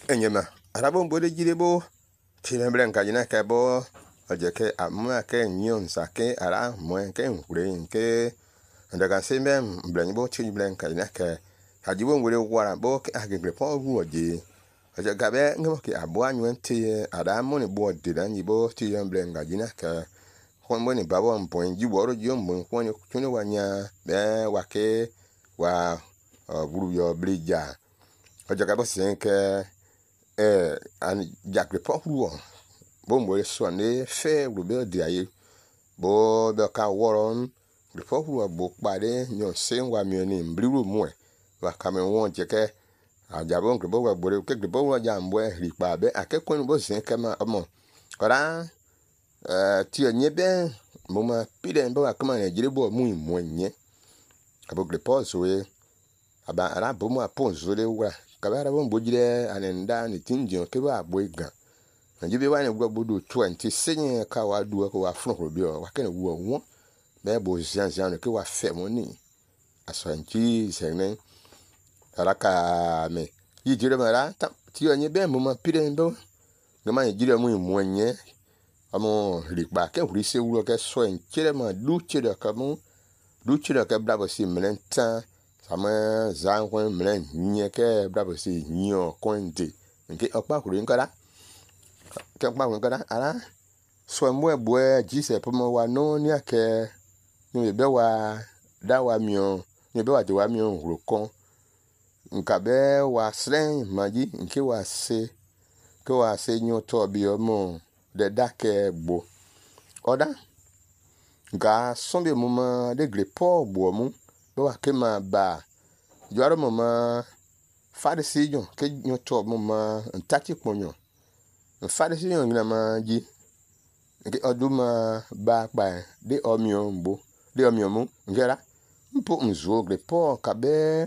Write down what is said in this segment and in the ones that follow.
enyema arabo mbode jirebo tinembren kajina kebo ojeke amuna ke nyon sake ara mo ke nkure nke ndaga sembe mbrenbo tinembren kajina ke hajibo ngure gwara bo ke agegre po ruoje oje gabe ngemo ke abo anwente ara mo ni bo de dan yibo tinembren kajina ke kwambo ni babo mpon jiworo jombo kwani tuni wanya be wake wa buru yo blija oje gabe senke an jakre pokruo bo mo so ne fe rube de aye bo be ka woron repokruo bo pare nyon senwa mi ni mbriru mu wa kame won jeke ajabo ngre bo wa bore ke gbe bo wa jambo ripa be akekun bo senke ma omo ora ti onye be mo ma pide bo wa kama ne jire bo mu nye abo gre pause we aba ara bo mo aponzo le wa kabara bo mbojire anenda ni tinjo ke ba boiga njibe wane gwa bodo 20 senye ka wa duwa ko wa fun bi o wa kene wo won be bo zian ke wa fe mo ni asanti sene araka me yijire mara ti onye be mo ma pire ndo ngama yijire mu nye amo ripa ke huri se wuro ke so enkire ma du chire ka mu du chire ke bravo si mlenta sama zankwen mlen nye ke bravo si nyo konde nke okpa kuru nkara ke okpa kuru nkara ara so mwe bwe jise pomo wa no ni ake ni be wa da wa mio ni be wa de wa mio rokon nka be wa sren maji nke wa se ke wa se nyo to bi omo de dake gbo oda nka sombe mo ma de grepo gbo mu do wa ke ma ba jwaro mo ma farisi jon ke nyo to mo ma ntati ponyo farisi jon ngina ma ji ke oduma ba pa de omio mbo de omio mu ngera mpo nzo grepo ka be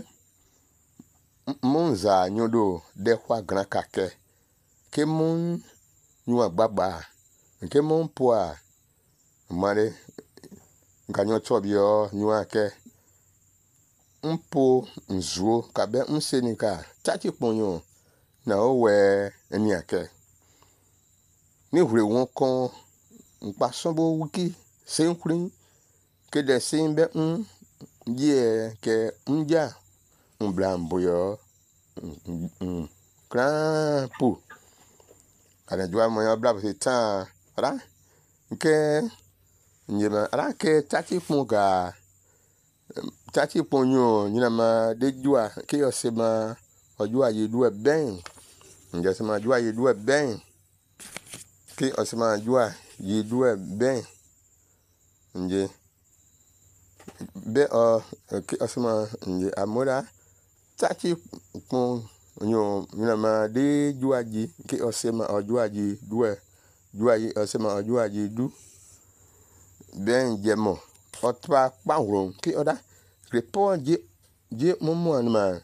monza nyodo de kwa gran kake ke mon nyu gbagba nke mon poa mare nganyo to bi o nyu ake mpo nzuo kabe nsenika tachi ponyo na owe eni ake ni hure won kon npa sonbo wiki senkrin ke de simbe ye ke nja mblambo yo krampu ana jwa mo yo blabo se tan ra nke nyema ra ke tachi ponga tati ponyo nyina ma de jua ke yo se ma ojua ye du ben nje se ma jua ye du ben ke o se ma jua ye du ben nje be o ke o se ma nje amora tati pon nyo nyina ma de jua ji ke o se ma ojua ji du jua ye o se ma ojua ji du ben jemo o twa pawron ke oda report je momo anma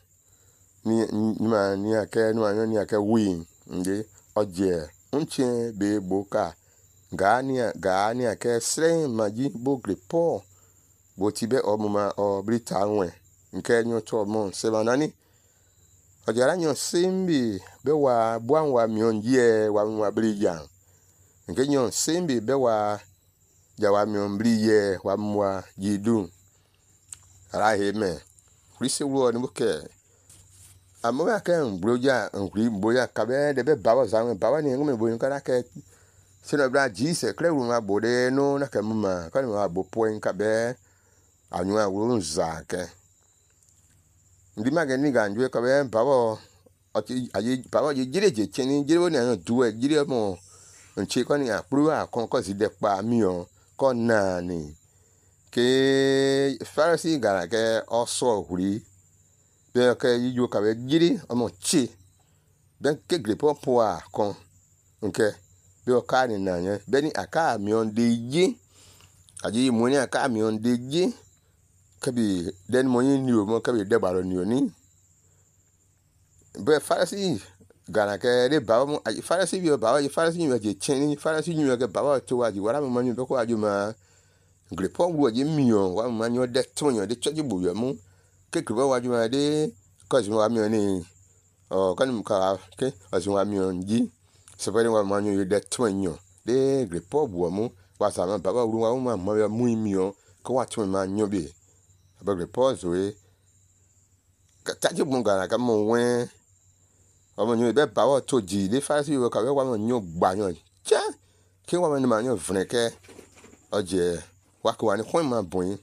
ni ake wi nde oje unche be boka gani ake sren maji bo report bo tibe omuma o brita nwe nke nyo to mo se banani ojara nyo simbi be wa bwanwa mionje wa brija nke nyo simbi be wa jawa mionbriye wa mwa jidu ara heme risi wo ni buke amoya kan broja nkuri boya kabe de be bawo zanwe bawo ni ngome boyin kana ke sino bra jise klewu ma bode no na kamuma kan ma bo point kabe anwa wo nzake ndi mage ni ganjwe kabe bawo oti ayi bawo jireje cheni jirewo na duwe jire mo nche ko ni apru a kon ko si de pa mi o ko na ni ke farasi gara ke oso huri be ke yijo ka be jiri omo chi ben ke grepo poa kon nke be o ka ni na yen be ni aka mi on de ji aji mo ni aka mi on de ji ke bi den mo ni o mo ke bi de baro ni oni be farasi gara ke de ba mo farasi bi o ba o farasi ni je chen farasi ni ke ba o to wa ji wara mo ni be ko aju ma grepo wo je miyo wa manyo de tonyo de choji buyo mu ke grepo wa juma de cause wa mi oni Kan ka ke azwa mionji sepere wa manyu de twenyo de report bo mu wa sa ma baba ru wa ma ma mu mio ko wa twen ma nyo bi ba report we ka ta ji bunga na ka mo wen o nyo be ba wa to ji de fa si wo ka we wa mo nyo gba nyo cha ke wa ma nyo vneke oje wa ko wa ni kwen ma bun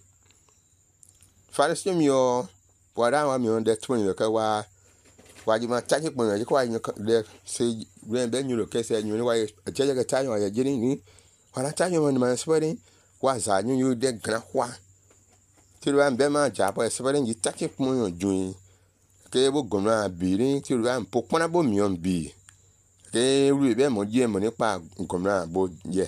fa si mio wa da wa mio de twenyo ka wa ji ma ta ji bunga ji ko wa nyo de se ren be nyo ke se nyo ni wa je ke ta nyo ya ji ni wa ta nyo ma sepere wa za nyo de gra kwa ti ro an be ma ja po sepere ji ta ki pun yo jun ke bo gona birin ti ro an po pona bo mi on bi ke ru be mo je mo nípa gona bo je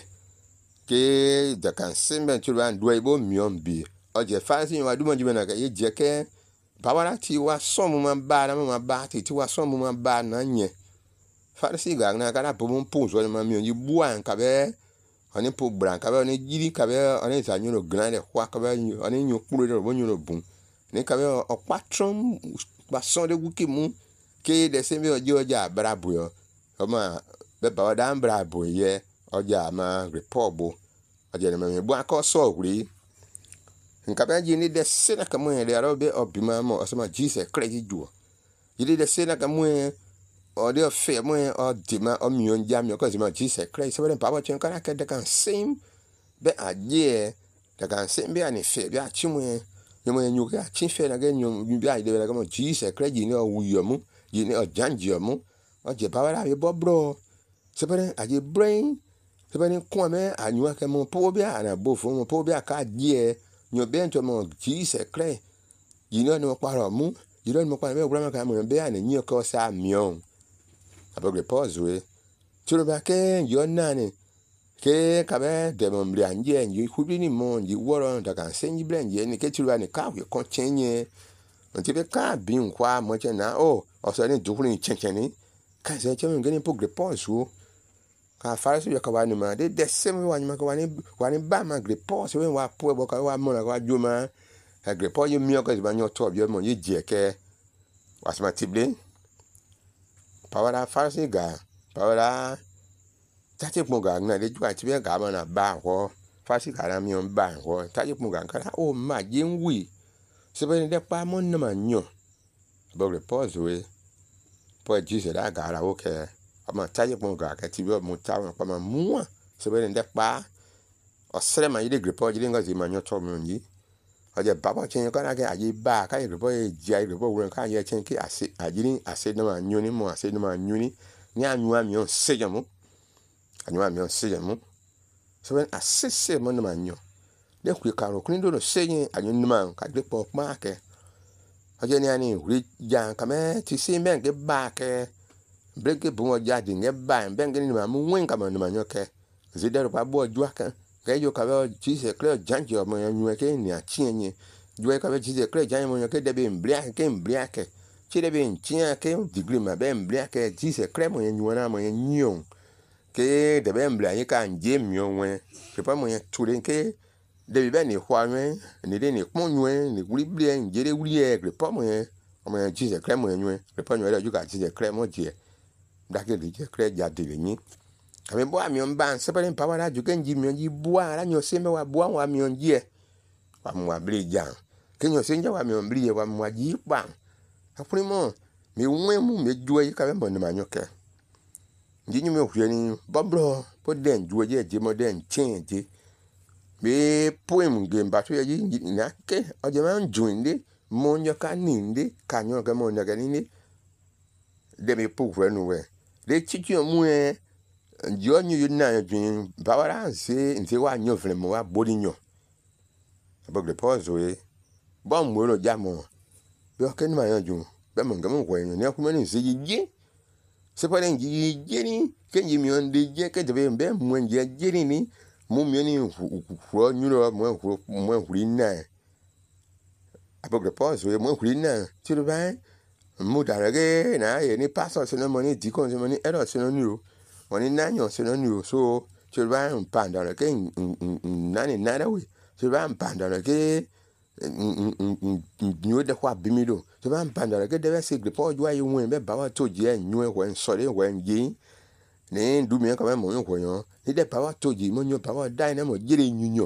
ke da kan simbe ti ro an do bo mi on bi o je fa si wa du mo ji na ke ye je ke bawara ti wa so mo ma ba na mo ma ba ti wa so mo ma ba na nye fa si ga na ka na bo mo pun so ma mi on ji buan ka be oni po bran ka be oni jiri ka be oni za nyu no gran de kwa ka be oni nyu kuro de bo nyu no bun ni ka be o patron ba so de wuki mu ke de se me ojo ja brabo yo o ma be ba da brabo ye oja ma report bo oja na me bu aka so wuri nka be ji ni de se na ka mu de aro be obima mo o so ma Jesus credit juo yi de se na ka mu o de fe mo o di ma o mi on jam yo ko se ma Jesus credit se be pa ba chen ka ka de kan sim be aje de kan sim be ani fe be a chi mu yo mo nyu ka chi fe na ge nyu bi a de la ka mo Jesus credit ni o wuyo mu yi ni o janji mu o je pa wa be bobro se be aje brain se be ni ko me anyu ka mo po be ana bo fo mo po be ka die nyo be nto mo Jesus credit yi ni mo pa ro mu yi ni mo pa be gba ma ka mo be ani nyu ko sa mion abogre pause we tiro ba ke yo nani ke ka be de mo mri anje nyi kubi ni mo nyi woro da kan senji blenge ni ke tiro ba ni ka we kon chenye nti be ka bi nkwa mo che na o so ni dukuru ni chencheni ka se che mo ngeni pogre pause wo ka farasi yo ka wa ni ma de same wa ni ma ka wa ni ba ma gre pause we wa po bo ka wa mo na ka jo ma gre pause yo mi o ka ba nyo to bi mo yi je ke wasma tible pawara farsi ga pawara tati punga na de jwa ti be ga ma na ba ho farsi ga na mi on ba ho tati punga ka o ma je nwi se be de pa mo na ma nyo bo repose we po Jesus da ga ra o ke ama tati punga ka ti be mo ta pa ma mu se be de pa o sere ma ide grepo je nga zi ma nyo to mi onyi aje baba chen ka na ke aje ba ka grepo e ji ai grepo wo ka ye chen ki ase ajini ase na ma nyo ni mo ase na ma nyo ni anyu ami on se jamu anyu ami on se jamu so when ase mo na ma nyo de ku ka ro kun do no se yin anyu ni ma ka grepo ma ke aje ni ani ri jan ka me ti se men ke ba ke breke bu mo ja di nge ba ben ke ni ma mu wen ka ma na ma nyo ke zidero pa bo ju aka ke yo ka be Jesus clear janji o mo nyu ke ni a chienye ju ka be Jesus clear janji mo ke de be mbria ke chi de be nchia ke degree ma be mbria ke Jesus clear mo nyu na mo nyu ke de be mbria yi ka nje mio wen ke pa mo ture ke de be ni hwa wen ni de ni pon nyu ni wuri blie nje de wuri e ke pa mo Jesus clear mo nyu ke pa nyu de ju ka Jesus clear mo je da ke Jesus clear ja de ni ame bo ami on ban sepere pa wa ju ke nji mi onji bua ara nyo se me wa bua wa mi onji e wa mu abri jan ke nyo se nja wa mi onbri e wa mu aji pa afuri mo mi nwe mu me ju e ka be mo na nyo ke nji nyu me hwe ni bobro po den ju je mo den chen je be poem ge mba to ye na ke o je ma nju ndi mo nyo ka ni ndi ka nyo ke mo na ke ni de me pu hwe nu we de chichi mu e njo nyu na jun bawara nse wa nyo fle mo wa bodi nyo abogre pause we bom mo ro jamo be o ken ma jun be mo ngam ko nyo ne ku meni se ji se pa den ji ni ken ji mi on de je ke de be mo nje ni mo mi ni hu nyu ro mo hu na abogre pause we mo hu na ti ro ba mo darage na ye ni pastor se no mo ni di kon se mo ni error se no ni ro woni nanyo se no ni so chirwa mpanda ke nani nada we chirwa mpanda ke nyu de kwa bimido to ban pandara ke de se report jwa yi wen be ba wa to je nyu wen sore wen ji ni ndu mi ka mo nyu ko yo ni de ba wa to ji mo nyu ba wa dai na mo jire nyunyo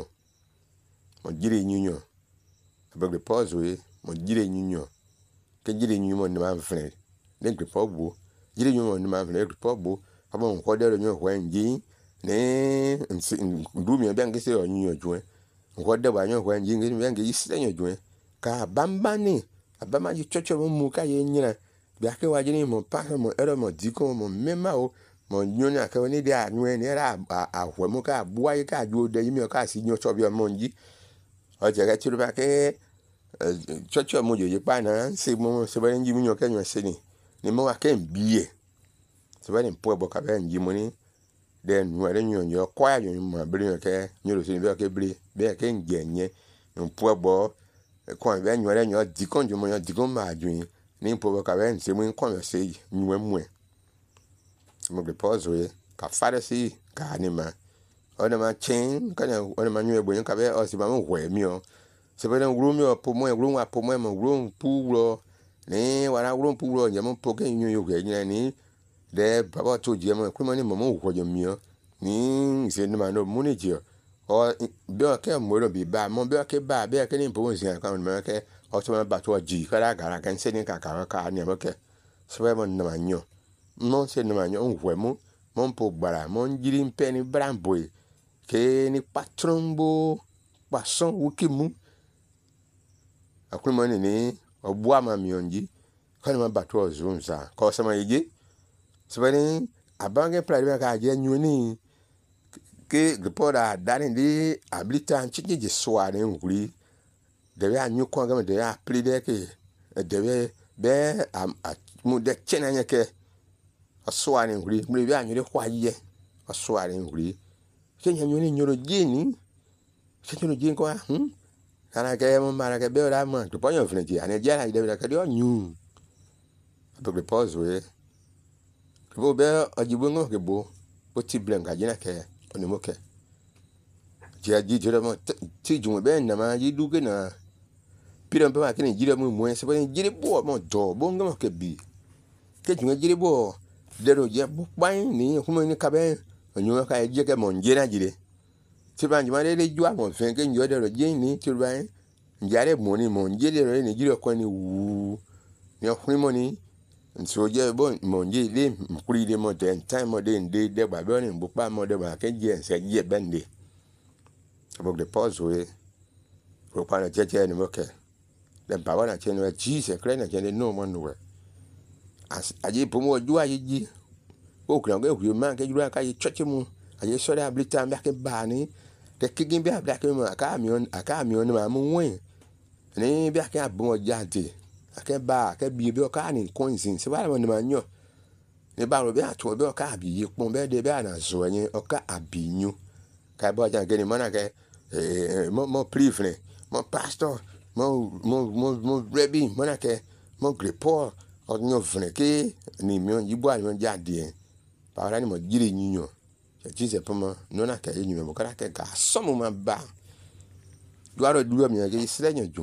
be report we mo jire nyunyo ke jire nyu mo ni ma fre ne report bu jire nyu mo ni ma fre report bu abo ko de ro nyu wen ji ni ndu mi be ngi se nyunyo jwe ko de ba nyu wen ji ngi be ngi se nyu jwe ka bambani abama ji chocho mu ka ye nyina bia ke wa jini mo pa mo ero mo diko mo mema o mo nyonya ka ni dia anwe ni era ahwe mo ka bua ye ka ju de yimi ka si nyo chobi mo nji o je ga chiru ba ke chocho mo je pa na se mo se ba nji mi nyo ka nyo se ni mo wa ke biye se ba ni po bo ka ba nji mo ni de nwa re nyo kwa ya mo bri ke nyo se ni be ke bri be ke ngenye po bo kwa be nyo dikon ju mo nyo dikon ma ju ni po ka be nse mo kon se nwe mwe mo de pause we ka fare si ka ni ma ona ma chen ka na ona ma nyo egbo ka be o si ba mo hwe mi o se be na gru mi o po mo mo gru pu ro ni wa na gru pu ro je mo po ke nyo yo ge ni de baba to je mo ku mo ni mo hwe jo mi o ni se ni ma no mo ni je o be o ke mo ro bi ba mo be o ke ba be ke ni po nsi ka mo ke o to ma ba to ji ka ra gara kan se ni ka ni mo ke se be mo na ma nyo mo se na ma nyo hwe mo po gbara mo njiri mpe ni brambo ke ni patrombo pason wukimu akun mo ni obu ama mi onji ka ni ma ba to zunza ko se ma yije se be ni abange pra ka je nyu ni ke report dani di abilita nchiji je sware nguri de ya nyu ko ga de ya plide ke de be mu de chena nyeke asware nguri mu be anyu de kwaye asware nguri ke nyu ni nyoro jini ke nyu jini ko kana ke mo mara ke be ra mo to ponyo fneti ane jara de ka de nyu to report we bo be ajibu ngo ke bo ti blenga jina ke oni moke ji jira mo ti jumo be na ma ji duke na pira mpa ma kini jira mo mo se ba jira bo mo do bo ngam ke bi ke jumo jira bo de ro je bo pan ni kuma ni ka be onyo ka je ke mo njira jire ti ba njima de ju mo fen ke njo de ro je ni ti ba njare mo ni mo njire ro ni jira ko ni wu ni okun mo ni nso je bo mo nji le mkuri de mo de time mo de ba be ni bu pa mo de ba ke je se je bende abo de pause we ro pa na je ni mo ke de ba wa na che no ji se kre na je no mo no we as aje po mo ju aye ji o kran ge hu man ke ju ka ye cheche mu aye so da blita mba ke ba ni de kigin bi abla ke mo aka mi on ma mu wen ni bi aka bo mo jade ake ba ke bi o ka ni coinsin se ba mo ni ma nyo ni ba ro bi ato bi o ka bi yi pon be de be ana zo yin o ka abinyu ka bo jan ge ni mo na ke mo priest mo pastor mo rebi mo na ke mo grepo o nyo vne ke ni mi on yibo ani jade pa ra ni mo jire nyunyo je jise pomo no na ke nyunyo mo ka ke ga somo ma ba duaro duo mi ke sire nyu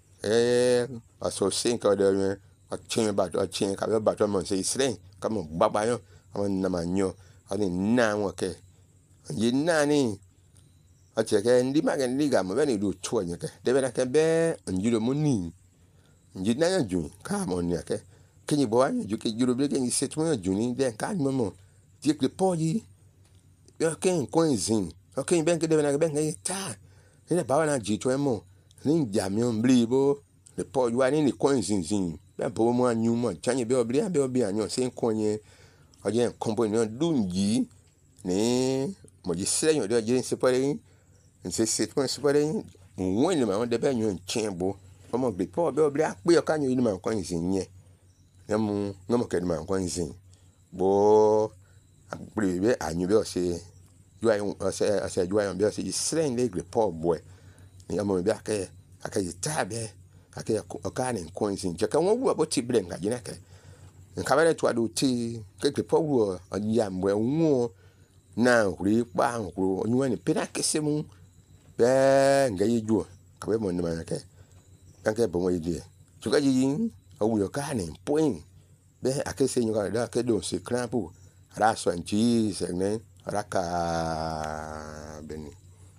aso sin ka de a chin ka be ba to mo se sire ka mo baba yo na ma nyo ani na won ke yi na ni a che ke ndi ma ke ndi ga mo be ni do to nya ke de be na ke be njiro mo ni nji na ya ju ka mo ni ke ni bo an ju ke juro be ke ni set mo ju ni de ka ni mo ti ke po yi yo ke ko nzin o ke ben ke de na ke ben ke ta ni ba wa na ji to mo ni jami on blibo le po yu ani ni ko nzin be bo mo anyu mo chanye be obli be anyo se nkonye oje kombo ni dunji ni mo ji se nyo de je se pare nse se to se pare won ni ma de be nyo nchembo mo gbe po be obli ape o kanyo ni ma ko nzin ye nemu ngamo ke ni ma ko nzin bo akpri be anyu be o se yu ayo o se yu ayo be o se se le gbe po boy ni amo be aka tabe aka okane coinsin je kan wo bo ti blen ga jina ke nka bele to adu ti ke po wo anya mwe wo na huri pa huru onyu ni pena kese mu be nga yeju ka be mo ni ma ke anke bomo idie chuka yin awuyo ka ni point be akese nyuka da ke don se krampu ra so nchi se ne raka